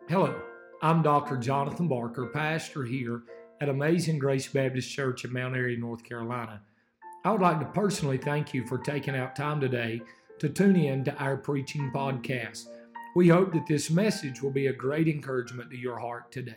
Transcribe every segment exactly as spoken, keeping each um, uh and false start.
Hello, I'm Doctor Jonathan Barker, pastor here at Amazing Grace Baptist Church in Mount Airy, North Carolina. I would like to personally thank you for taking out time today to tune in to our preaching podcast. We hope that this message will be a great encouragement to your heart today.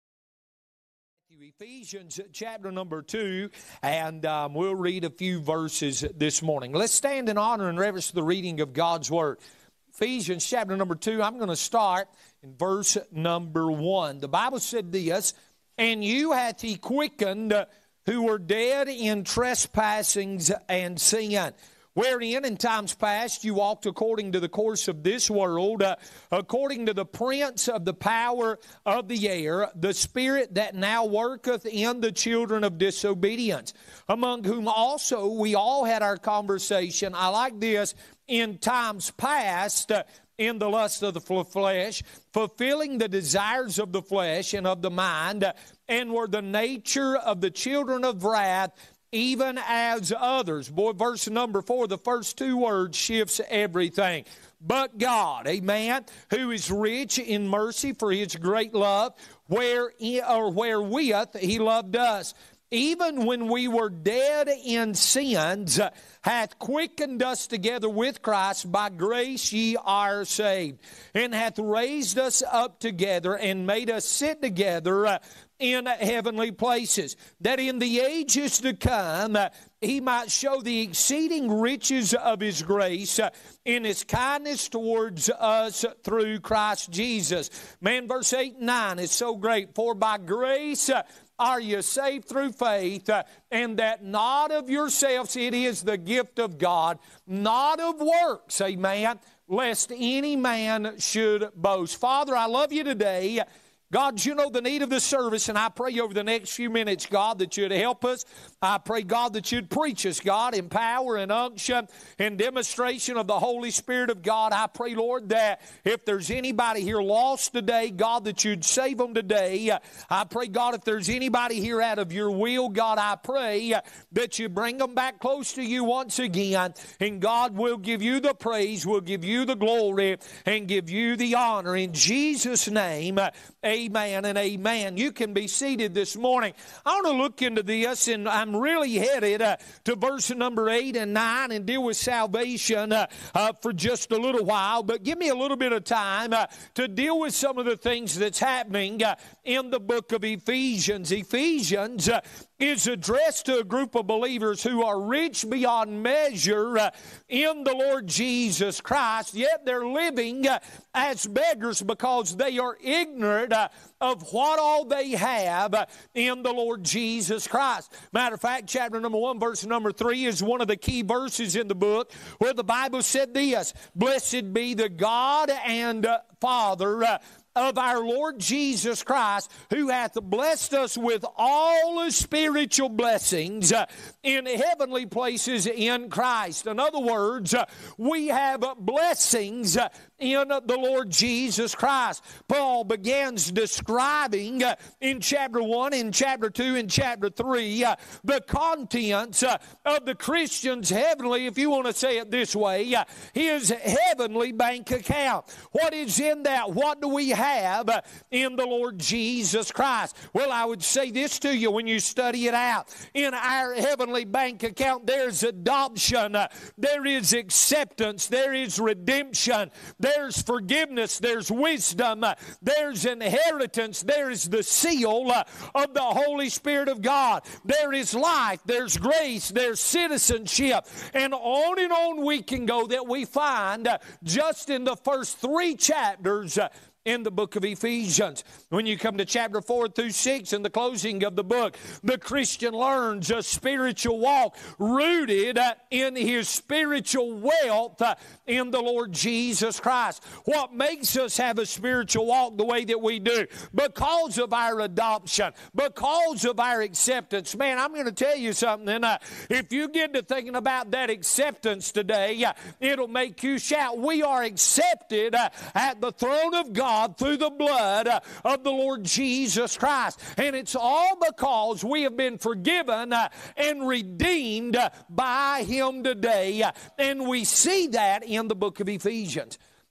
Ephesians chapter number two, and um, we'll read a few verses this morning. Let's stand in honor and reverence to the reading of God's Word. Ephesians chapter number two, I'm going to start in verse number one. The Bible said this, "And you hath he quickened who were dead in trespassings and sin, wherein in times past you walked according to the course of this world, uh, according to the prince of the power of the air, the spirit that now worketh in the children of disobedience, among whom also we all had our conversation." I like this. "In times past, uh, in the lust of the flesh, fulfilling the desires of the flesh and of the mind, uh, and were the nature of the children of wrath, even as others." Boy, verse number four, the first two words shifts everything. "But God," amen, "who is rich in mercy for his great love, where or wherewith he loved us, even when we were dead in sins, hath quickened us together with Christ. By grace ye are saved, and hath raised us up together and made us sit together uh, in heavenly places, that in the ages to come uh, he might show the exceeding riches of his grace uh, in his kindness towards us through Christ Jesus." Man, verse eight and nine is so great. "For by grace uh, are you saved through faith, uh, and that not of yourselves, it is the gift of God, not of works," amen, "lest any man should boast." Father, I love you today. God, you know the need of the service, and I pray over the next few minutes, God, that you'd help us. I pray, God, that you'd preach us, God, in power and unction and demonstration of the Holy Spirit of God. I pray, Lord, that if there's anybody here lost today, God, that you'd save them today. I pray, God, if there's anybody here out of your will, God, I pray that you bring them back close to you once again. And God, will give you the praise, we'll give you the glory, and give you the honor. In Jesus' name, amen and amen. You can be seated this morning. I want to look into this, and I'm really headed uh, to verse number eight and nine and deal with salvation uh, uh, for just a little while. But give me a little bit of time uh, to deal with some of the things that's happening uh, in the book of Ephesians. Ephesians uh, is addressed to a group of believers who are rich beyond measure uh, in the Lord Jesus Christ, yet they're living uh, as beggars because they are ignorant uh, of what all they have uh, in the Lord Jesus Christ. Matter of fact, chapter number one, verse number three is one of the key verses in the book where the Bible said this, "Blessed be the God and uh, Father uh, of our Lord Jesus Christ, who hath blessed us with all spiritual blessings uh, in heavenly places in Christ." In other words, uh, we have blessings uh, in the Lord Jesus Christ. Paul begins describing uh, in chapter one, in chapter two, in chapter three, uh, the contents uh, of the Christian's heavenly, if you want to say it this way, uh, his heavenly bank account. What is in that? What do we have? have in the Lord Jesus Christ? Well, I would say this to you when you study it out. In our heavenly bank account, there's adoption, uh, there is acceptance, there is redemption, there's forgiveness, there's wisdom, uh, there's inheritance, there is the seal uh, of the Holy Spirit of God, there is life, there's grace, there's citizenship, and on and on we can go that we find uh, just in the first three chapters uh, in the book of Ephesians. When you come to chapter four through six in the closing of the book, the Christian learns a spiritual walk rooted uh, in his spiritual wealth uh, in the Lord Jesus Christ. What makes us have a spiritual walk the way that we do? Because of our adoption, because of our acceptance. Man, I'm going to tell you something. Uh, if you get to thinking about that acceptance today, uh, it'll make you shout. We are accepted uh, at the throne of God through the blood uh, of the Lord Jesus Christ. And it's all because we have been forgiven uh, and redeemed uh, by Him today. Uh, and we see that in the book of Ephesians.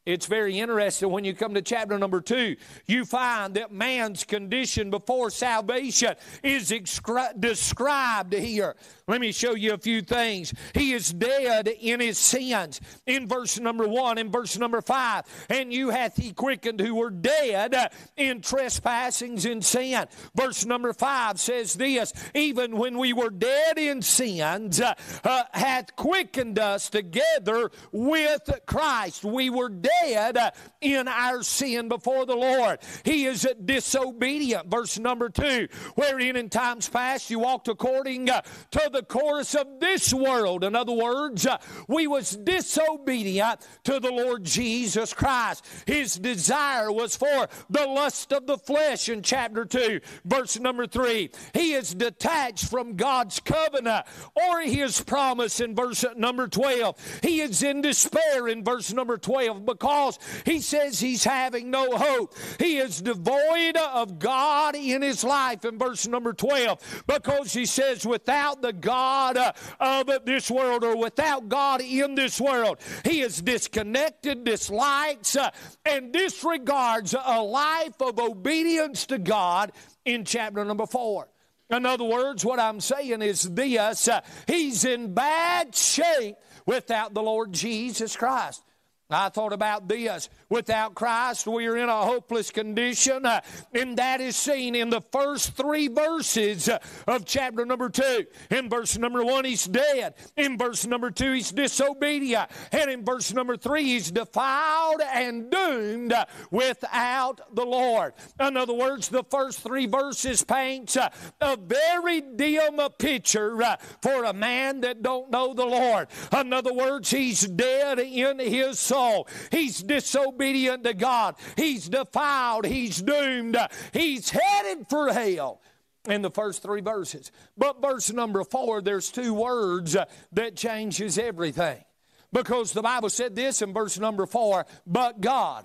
It's very interesting when you come to chapter number two, you find that man's condition before salvation is excri- described here. Let me show you a few things. He is dead in his sins in verse number one and verse number five. And you hath he quickened who were dead in trespassings and sin. Verse number five says this, even when we were dead in sins, uh, uh, hath quickened us together with Christ. We were dead uh, in our sin before the Lord. He is disobedient. Verse number two, wherein in times past you walked according uh, to the course of this world. In other words, uh, we was disobedient to the Lord Jesus Christ. His desire was for the lust of the flesh in chapter two, verse number three. He is detached from God's covenant or his promise in verse number twelve. He is in despair in verse number twelve because he says he's having no hope. He is devoid of God in his life in verse number twelve because he says without the God of this world or without God in this world, he is disconnected, dislikes, and disregards a life of obedience to God in chapter number four. In other words, what I'm saying is this, uh, he's in bad shape without the Lord Jesus Christ. I thought about this. Without Christ, we are in a hopeless condition, uh, and that is seen in the first three verses uh, of chapter number two. In verse number one, he's dead. In verse number two, he's disobedient. And in verse number three, he's defiled and doomed uh, without the Lord. In other words, the first three verses paints uh, a very dim picture uh, for a man that don't know the Lord. In other words, he's dead in his soul. He's disobedient to God. He's defiled. He's doomed. He's headed for hell in the first three verses. But verse number four, there's two words that changes everything. Because the Bible said this in verse number four, but God.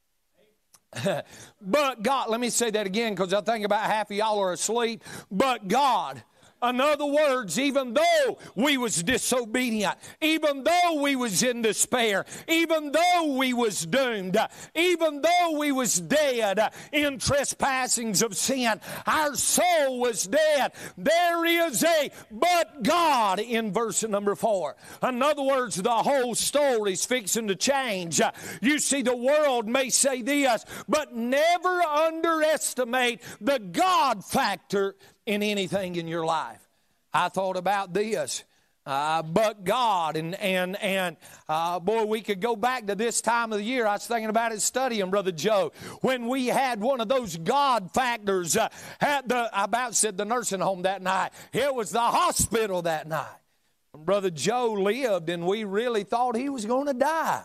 But God. Let me say that again because I think about half of y'all are asleep. But God. In other words, even though we was disobedient, even though we was in despair, even though we was doomed, even though we was dead in trespassings of sin, our soul was dead. There is a but God in verse number four. In other words, the whole story's fixing to change. You see, the world may say this, but never underestimate the God factor in anything in your life. I thought about this, uh, but God, and and and uh, boy, we could go back to this time of the year. I was thinking about it studying, Brother Joe, when we had one of those God factors uh, at the, I about said the nursing home that night. It was the hospital that night. Brother Joe lived, and we really thought he was going to die.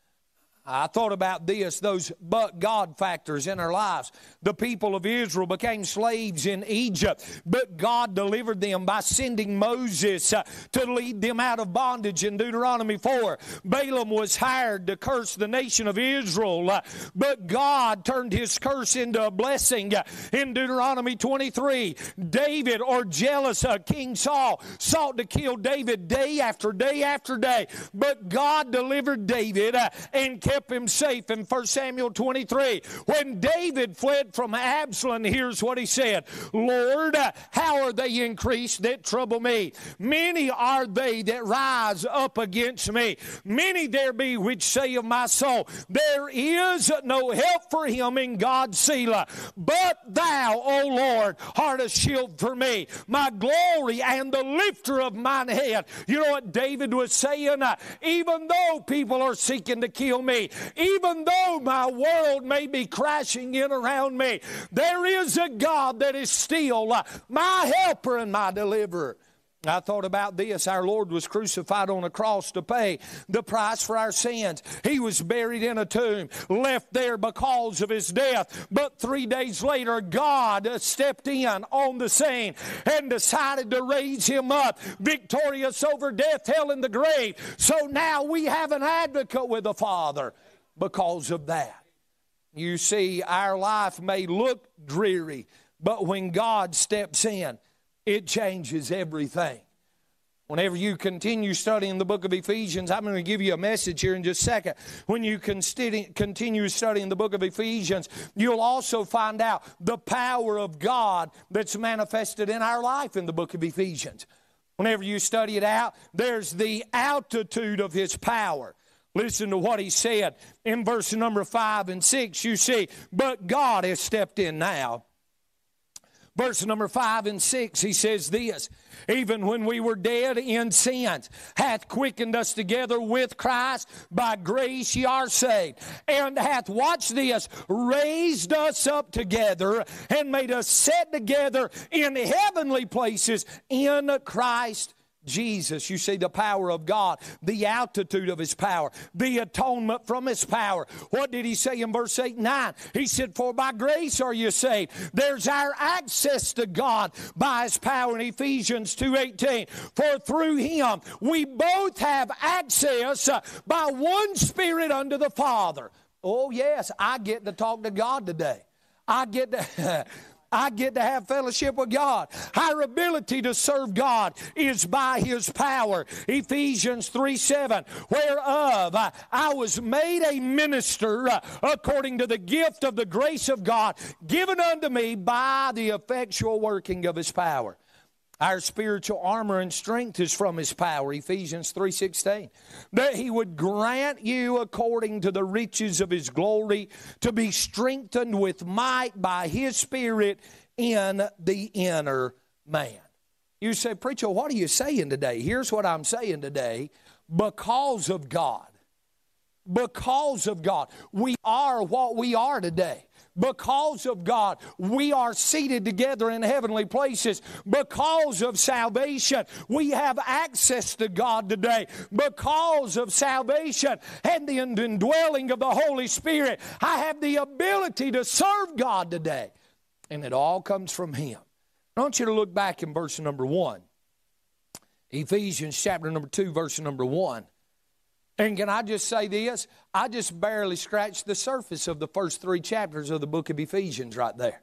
I thought about this, those but God factors in our lives. The people of Israel became slaves in Egypt, but God delivered them by sending Moses uh, to lead them out of bondage in Deuteronomy four. Balaam was hired to curse the nation of Israel, uh, but God turned his curse into a blessing uh, in Deuteronomy twenty-three. David, or jealous uh, King Saul, sought to kill David day after day after day, but God delivered David uh, and kept him safe in First Samuel twenty-three. When David fled from Absalom, here's what he said, Lord, how are they increased that trouble me? Many are they that rise up against me. Many there be which say of my soul, there is no help for him in God, Selah. But thou, O Lord, art a shield for me, my glory and the lifter of mine head. You know what David was saying? Uh, even though people are seeking to kill me, even though my world may be crashing in around me, there is a God that is still uh, my helper and my deliverer. I thought about this. Our Lord was crucified on a cross to pay the price for our sins. He was buried in a tomb, left there because of his death. But three days later, God stepped in on the scene and decided to raise him up, victorious over death, hell, and the grave. So now we have an advocate with the Father because of that. You see, our life may look dreary, but when God steps in, it changes everything. Whenever you continue studying the book of Ephesians, I'm going to give you a message here in just a second. When you continue studying the book of Ephesians, you'll also find out the power of God that's manifested in our life in the book of Ephesians. Whenever you study it out, there's the altitude of His power. Listen to what He said in verse number five and six. You see, but God has stepped in now. Verse number five and six, He says this, even when we were dead in sins, hath quickened us together with Christ, by grace ye are saved, and hath, watch this, raised us up together, and made us sit together in heavenly places in Christ Jesus. You see the power of God, the altitude of His power, the atonement from His power. What did He say in verse eight and nine? He said, for by grace are you saved. There's our access to God by His power in Ephesians two eighteen. For through Him we both have access uh, by one Spirit unto the Father. Oh yes, I get to talk to God today. I get to... I get to have fellowship with God. Our ability to serve God is by His power. Ephesians three seven, whereof I, I was made a minister uh, according to the gift of the grace of God given unto me by the effectual working of His power. Our spiritual armor and strength is from His power, Ephesians three sixteen. That He would grant you according to the riches of His glory to be strengthened with might by His Spirit in the inner man. You say, preacher, what are you saying today? Here's what I'm saying today. Because of God. Because of God. We are what we are today. Because of God, we are seated together in heavenly places. Because of salvation, we have access to God today. Because of salvation and the indwelling of the Holy Spirit, I have the ability to serve God today. And it all comes from Him. I want you to look back in verse number one. Ephesians chapter number two, verse number one. And can I just say this? I just barely scratched the surface of the first three chapters of the book of Ephesians right there.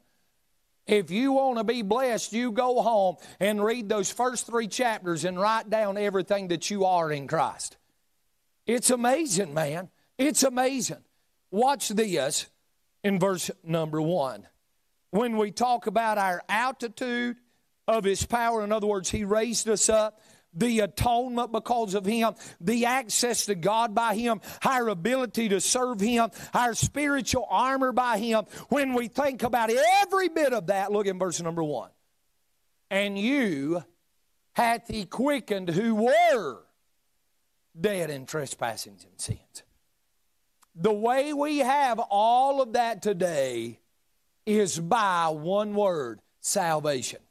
If you want to be blessed, you go home and read those first three chapters and write down everything that you are in Christ. It's amazing, man. It's amazing. Watch this in verse number one. When we talk about our altitude of His power, in other words, He raised us up, the atonement because of Him, the access to God by Him, our ability to serve Him, our spiritual armor by Him. When we think about every bit of that, look in verse number one. And you hath He quickened who were dead in trespassings and sins. The way we have all of that today is by one word, salvation.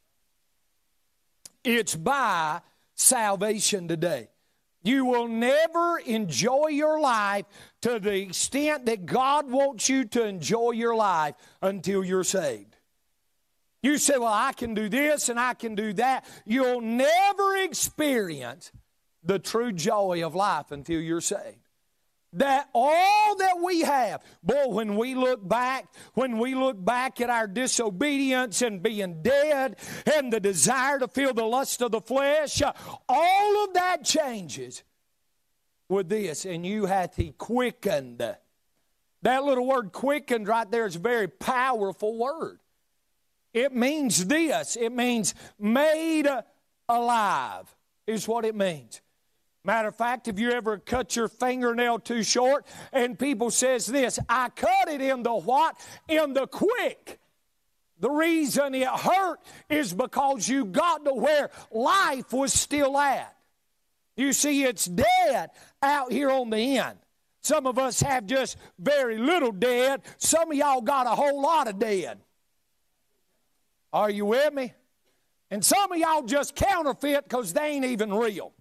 It's by salvation today. You will never enjoy your life to the extent that God wants you to enjoy your life until you're saved. You say, well, I can do this and I can do that. You'll never experience the true joy of life until you're saved. That all that we have, boy, when we look back, when we look back at our disobedience and being dead and the desire to feel the lust of the flesh, all of that changes with this. And you hath He quickened. That little word quickened right there is a very powerful word. It means this. It means made alive is what it means. Matter of fact, if you ever cut your fingernail too short and people says this, I cut it in the what? In the quick. The reason it hurt is because you got to where life was still at. You see, it's dead out here on the end. Some of us have just very little dead. Some of y'all got a whole lot of dead. Are you with me? And some of y'all just counterfeit because they ain't even real.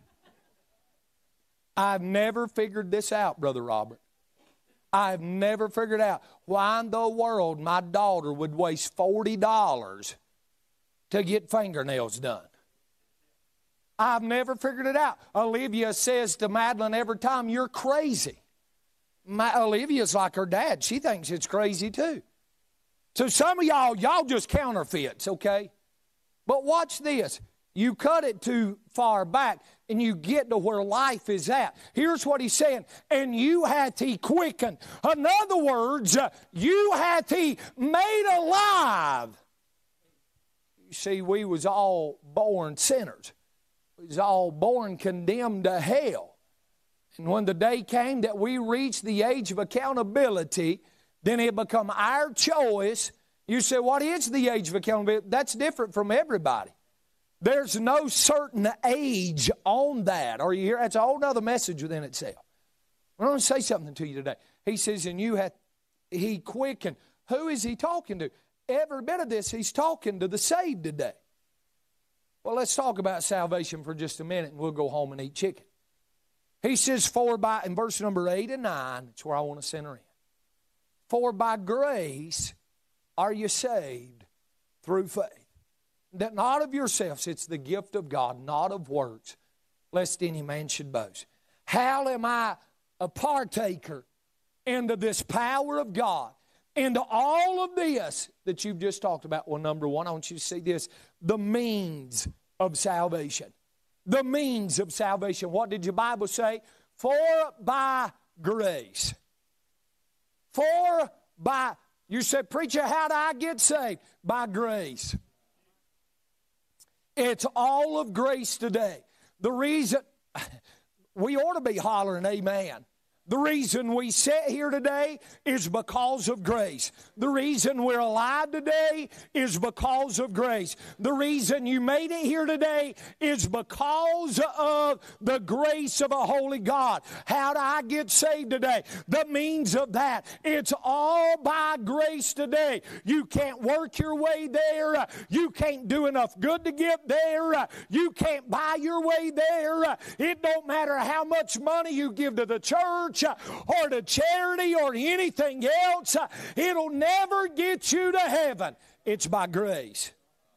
I've never figured this out, Brother Robert. I've never figured out why in the world my daughter would waste forty dollars to get fingernails done. I've never figured it out. Olivia says to Madeline every time, you're crazy. My, Olivia's like her dad. She thinks it's crazy too. So some of y'all, y'all just counterfeits, okay? But watch this. You cut it too far back, and you get to where life is at. Here's what he's saying, and you hath he quickened. In other words, uh, you hath he made alive. You see, we was all born sinners. We was all born condemned to hell. And when the day came that we reached the age of accountability, then it become our choice. You say, what is the age of accountability? That's different from everybody. There's no certain age on that. Are you here? That's a whole other message within itself. I want to say something to you today. He says, and you hath he quickened. Who is he talking to? Every bit of this, he's talking to the saved today. Well, let's talk about salvation for just a minute, and we'll go home and eat chicken. He says, for by, in verse number eight and nine, that's where I want to center in. For by grace are you saved through faith. That not of yourselves, it's the gift of God, not of works, lest any man should boast. How am I a partaker into this power of God, into all of this that you've just talked about? Well, number one, I want you to see this, the means of salvation. The means of salvation. What did your Bible say? For by grace. For by, you said, preacher, how do I get saved? By grace. It's all of grace today. The reason, we ought to be hollering amen. The reason we sit here today is because of grace. The reason we're alive today is because of grace. The reason you made it here today is because of the grace of a holy God. How do I get saved today? The means of that. It's all by grace today. You can't work your way there. You can't do enough good to get there. You can't buy your way there. It don't matter how much money you give to the church or to charity or anything else. It'll never get you to heaven. It's by grace.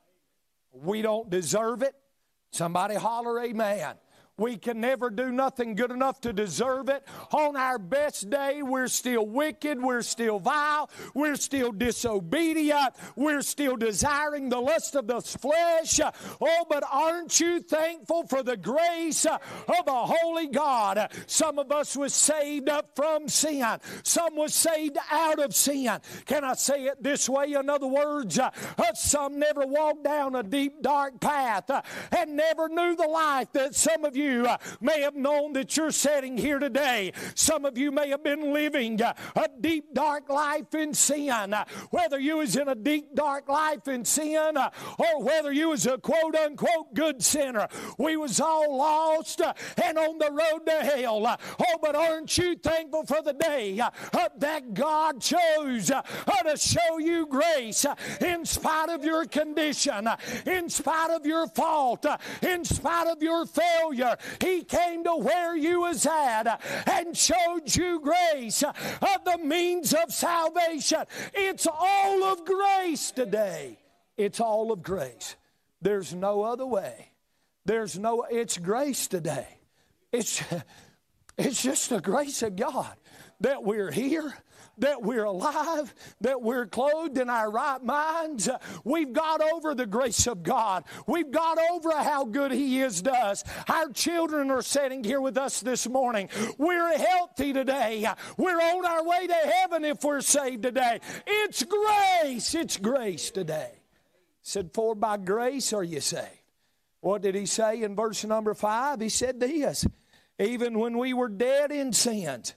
We don't deserve it. Somebody holler amen. We can never do nothing good enough to deserve it. On our best day, we're still wicked. We're still vile. We're still disobedient. We're still desiring the lust of the flesh. Oh, but aren't you thankful for the grace of a holy God? Some of us was saved up from sin. Some was saved out of sin. Can I say it this way? In other words, uh, some never walked down a deep, dark path uh, and never knew the life that some of you You uh, may have known that you're sitting here today. Some of you may have been living uh, a deep, dark life in sin. Uh, whether you was in a deep, dark life in sin uh, or whether you was a quote-unquote good sinner. We was all lost uh, and on the road to hell. Uh, oh, but aren't you thankful for the day uh, uh, that God chose uh, uh, to show you grace uh, in spite of your condition, uh, in spite of your fault, uh, in spite of your failure. He came to where you was at and showed you grace of the means of salvation. It's all of grace today. It's all of grace. There's no other way. There's no, it's grace today. It's, it's just the grace of God that we're here, that we're alive, that we're clothed in our right minds. We've got over the grace of God. We've got over how good He is to us. Our children are sitting here with us this morning. We're healthy today. We're on our way to heaven if we're saved today. It's grace. It's grace today. He said, for by grace are you saved. What did He say in verse number five? He said this, even when we were dead in sins,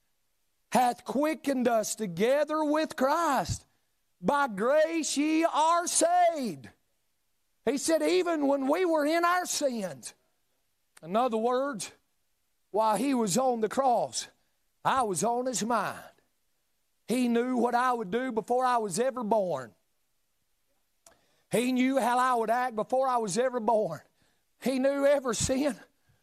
hath quickened us together with Christ. By grace ye are saved. He said, even when we were in our sins. In other words, while He was on the cross, I was on His mind. He knew what I would do before I was ever born. He knew how I would act before I was ever born. He knew every sin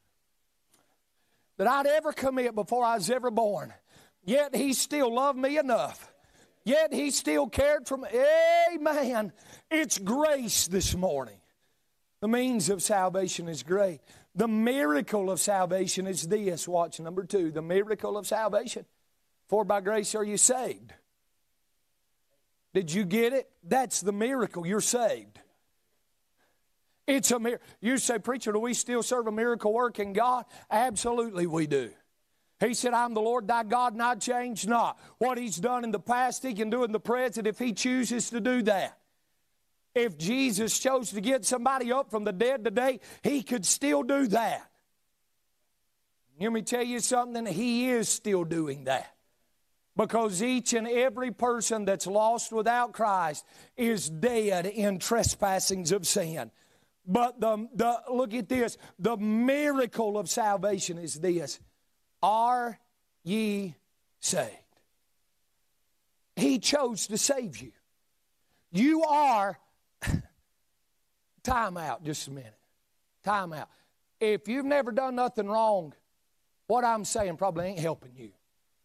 that I'd ever commit before I was ever born. Yet He still loved me enough. Yet He still cared for me. Amen. It's grace this morning. The means of salvation is great. The miracle of salvation is this. Watch number two. The miracle of salvation. For by grace are you saved. Did you get it? That's the miracle. You're saved. It's a miracle. You say, preacher, do we still serve a miracle working God? Absolutely we do. He said, I'm the Lord thy God, and I change not. What He's done in the past, He can do in the present if He chooses to do that. If Jesus chose to get somebody up from the dead today, He could still do that. Let me tell you something, He is still doing that. Because each and every person that's lost without Christ is dead in trespassings of sin. But the, the look at this, the miracle of salvation is this. Are ye saved? He chose to save you. You are, time out just a minute. Time out. If you've never done nothing wrong, what I'm saying probably ain't helping you.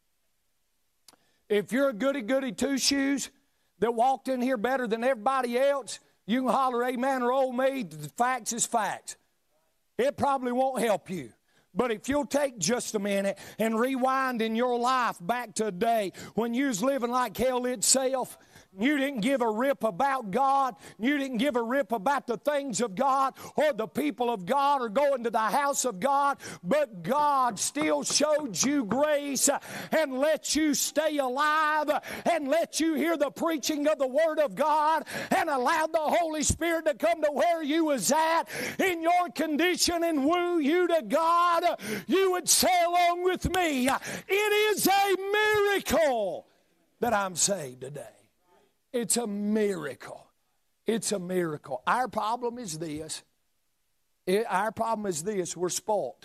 If you're a goody-goody two-shoes that walked in here better than everybody else, you can holler amen or oh me, the facts is facts. It probably won't help you. But if you'll take just a minute and rewind in your life back to a day when you was living like hell itself, you didn't give a rip about God, you didn't give a rip about the things of God or the people of God or going to the house of God, but God still showed you grace and let you stay alive and let you hear the preaching of the Word of God and allowed the Holy Spirit to come to where you was at in your condition and woo you to God, you would say along with me, it is a miracle that I'm saved today. It's a miracle. It's a miracle. Our problem is this. It, our problem is this. We're spoiled.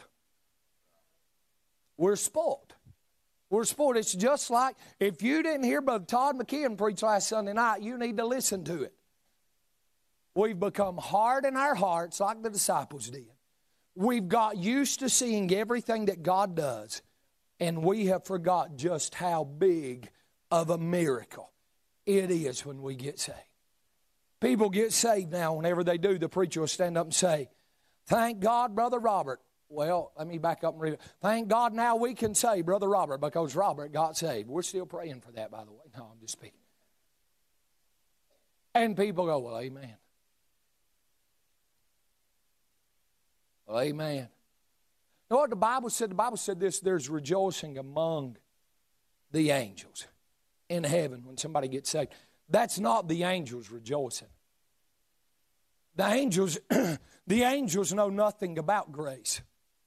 We're spoiled. We're spoiled. It's just like if you didn't hear Brother Todd McKeon preach last Sunday night, you need to listen to it. We've become hard in our hearts like the disciples did. We've got used to seeing everything that God does, and we have forgot just how big of a miracle it is when we get saved. People get saved now. Whenever they do, the preacher will stand up and say, thank God, Brother Robert. Well, let me back up and read it. Thank God now we can say Brother Robert because Robert got saved. We're still praying for that, by the way. No, I'm just speaking. And people go, well, amen. Well, amen. You know what the Bible said? The Bible said this, there's rejoicing among the angels in heaven when somebody gets saved. That's not the angels rejoicing. The angels, the angels know nothing about grace.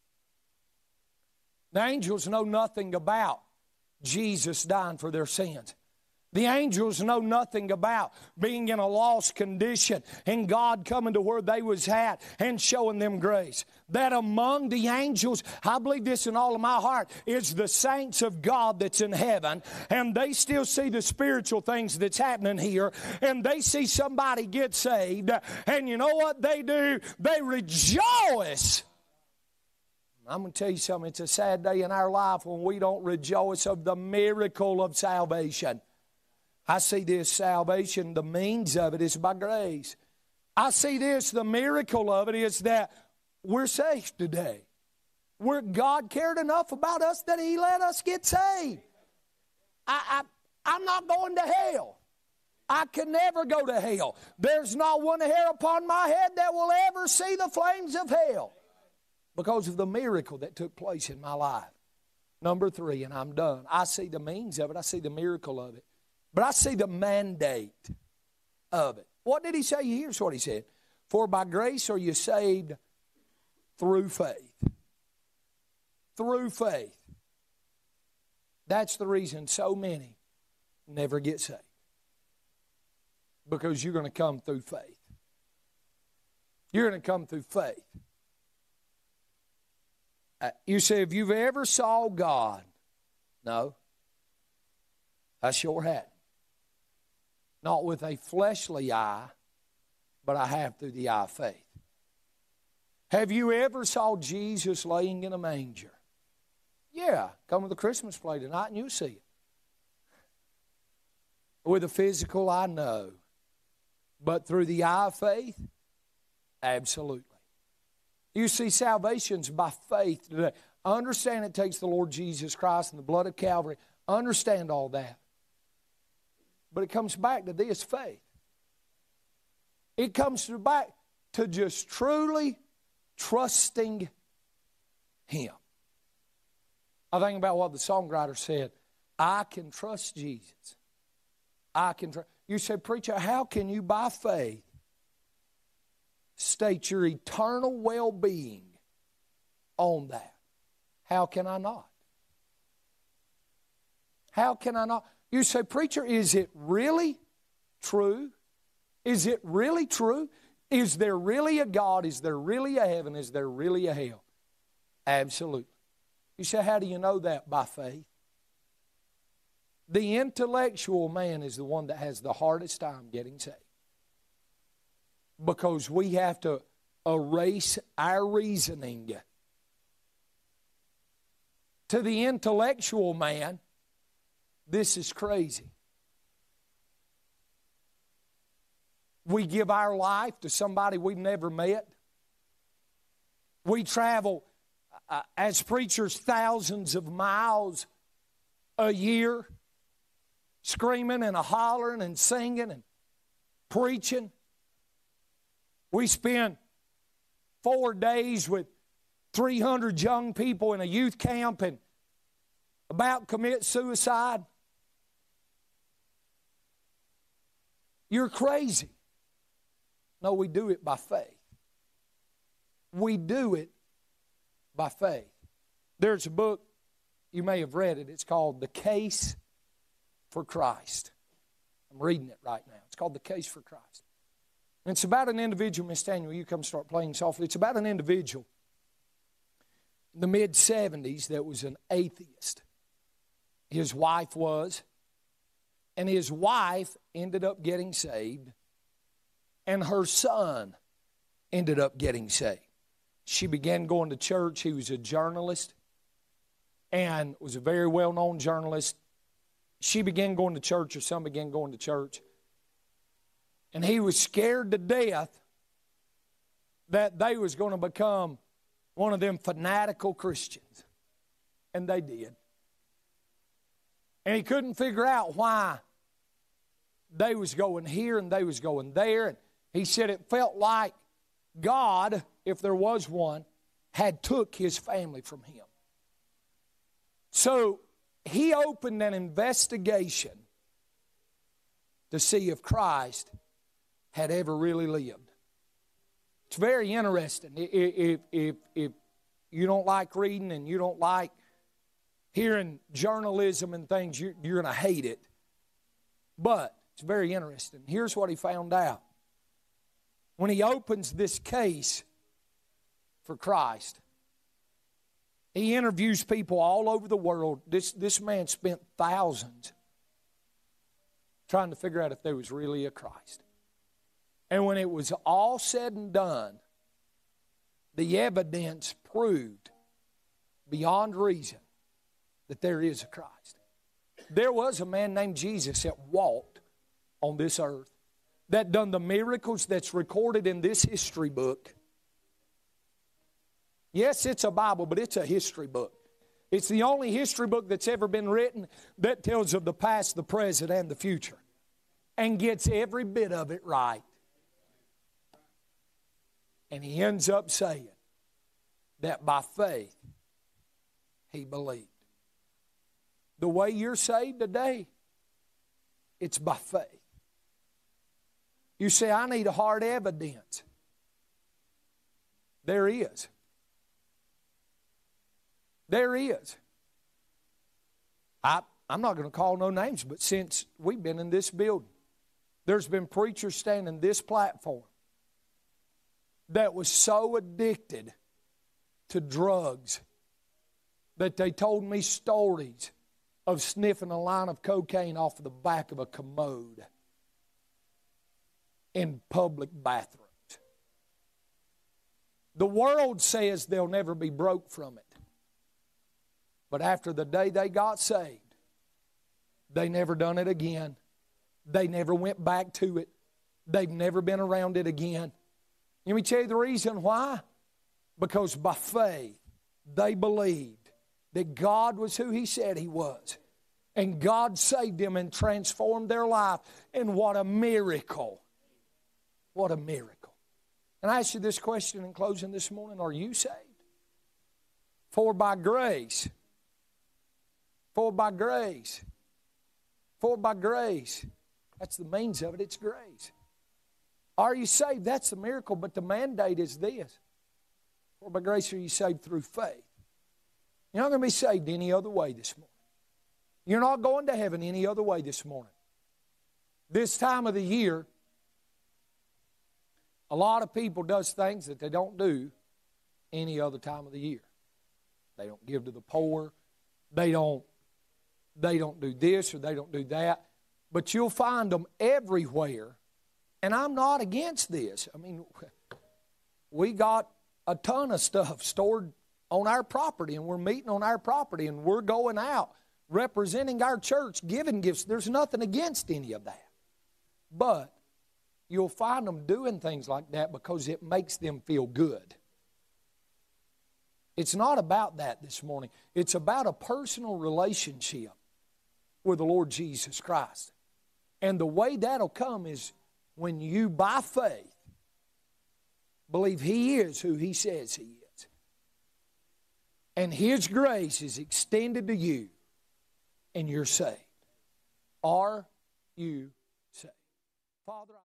The angels know nothing about Jesus dying for their sins. The angels know nothing about being in a lost condition and God coming to where they was at and showing them grace. That among the angels, I believe this in all of my heart, is the saints of God that's in heaven, and they still see the spiritual things that's happening here, and they see somebody get saved, and you know what they do? They rejoice. I'm going to tell you something. It's a sad day in our life when we don't rejoice of the miracle of salvation. I see this salvation, the means of it is by grace. I see this, the miracle of it is that we're saved today. We're, God cared enough about us that He let us get saved. I, I, I'm not going to hell. I can never go to hell. There's not one hair upon my head that will ever see the flames of hell because of the miracle that took place in my life. Number three, and I'm done. I see the means of it. I see the miracle of it. But I see the mandate of it. What did He say? Here's what He said. For by grace are you saved through faith. Through faith. That's the reason so many never get saved. Because you're going to come through faith. You're going to come through faith. Uh, you say, have you ever saw God? No. I sure hadn't. Not with a fleshly eye, but I have through the eye of faith. Have you ever saw Jesus laying in a manger? Yeah, come to the Christmas play tonight and you'll see it. With a physical eye, no. But through the eye of faith, absolutely. You see, salvation's by faith today. I understand it takes the Lord Jesus Christ and the blood of Calvary. I understand all that. But it comes back to this faith. It comes back to just truly trusting Him. I think about what the songwriter said. I can trust Jesus. I can trust. You say, preacher, how can you by faith state your eternal well-being on that? How can I not? How can I not? You say, preacher, is it really true? Is it really true? Is there really a God? Is there really a heaven? Is there really a hell? Absolutely. You say, how do you know that? By faith. The intellectual man is the one that has the hardest time getting saved. Because we have to erase our reasoning. To the intellectual man, this is crazy. We give our life to somebody we've never met. We travel, uh, as preachers, thousands of miles a year, screaming and a-hollering and singing and preaching. We spend four days with three hundred young people in a youth camp and about to commit suicide. You're crazy. No, we do it by faith. We do it by faith. There's a book, you may have read it, it's called The Case for Christ. I'm reading it right now. It's called The Case for Christ. And it's about an individual, Miss Daniel, you come start playing softly. It's about an individual in the mid seventies that was an atheist. His wife was, and his wife ended up getting saved, and her son ended up getting saved. She began going to church. He was a journalist and was a very well-known journalist. She began going to church, her son began going to church. And he was scared to death that they was going to become one of them fanatical Christians. And they did. And he couldn't figure out why they was going here and they was going there. And he said it felt like God, if there was one, had took his family from him. So he opened an investigation to see if Christ had ever really lived. It's very interesting. If, if, if you don't like reading and you don't like hearing journalism and things, you're, you're going to hate it. But it's very interesting. Here's what he found out. When he opens this case for Christ, he interviews people all over the world. This, this man spent thousands trying to figure out if there was really a Christ. And when it was all said and done, the evidence proved beyond reason that there is a Christ. There was a man named Jesus that walked on this earth, that done the miracles that's recorded in this history book. Yes, it's a Bible, but it's a history book. It's the only history book that's ever been written that tells of the past, the present, and the future, and gets every bit of it right. And he ends up saying that by faith he believed. The way you're saved today, it's by faith. You say, I need hard evidence. There is. There is. I, I'm not going to call no names, but since we've been in this building, there's been preachers standing this platform that was so addicted to drugs that they told me stories of sniffing a line of cocaine off of the back of a commode in public bathrooms. The world says they'll never be broke from it. But after the day they got saved, they never done it again. They never went back to it. They've never been around it again. Let me tell you the reason why. Because by faith, they believed that God was who He said He was. And God saved them and transformed their life. And what a miracle. What a miracle. Can I ask you this question in closing this morning? Are you saved? For by grace. For by grace. For by grace. That's the means of it. It's grace. Are you saved? That's the miracle. But the mandate is this. For by grace are you saved through faith. You're not going to be saved any other way this morning. You're not going to heaven any other way this morning. This time of the year, a lot of people does things that they don't do any other time of the year. They don't give to the poor. They don't, they don't do this or they don't do that. But you'll find them everywhere. And I'm not against this. I mean, we got a ton of stuff stored on our property, and we're meeting on our property, and we're going out representing our church, giving gifts. There's nothing against any of that. But you'll find them doing things like that because it makes them feel good. It's not about that this morning. It's about a personal relationship with the Lord Jesus Christ. And the way that'll come is when you, by faith, believe He is who He says He is. And His grace is extended to you, and you're saved. Are you saved? Father,